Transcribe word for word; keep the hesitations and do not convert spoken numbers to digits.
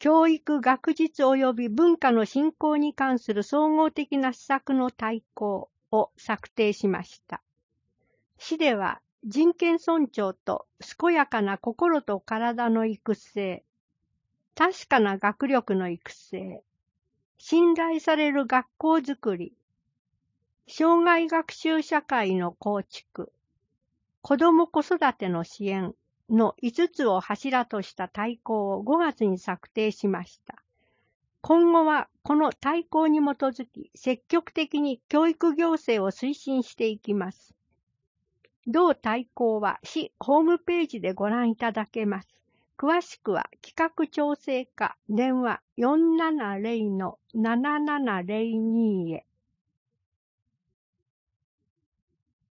教育、学術及び文化の振興に関する総合的な施策の大綱を策定しました。市では、人権尊重と健やかな心と体の育成、確かな学力の育成、信頼される学校づくり、障害学習社会の構築、子ども子育ての支援のいつつを柱とした大綱をごがつに策定しました。今後はこの大綱に基づき積極的に教育行政を推進していきます。同大綱は市ホームページでご覧いただけます。詳しくは企画調整課電話 よんななゼロのなななゼロに へ。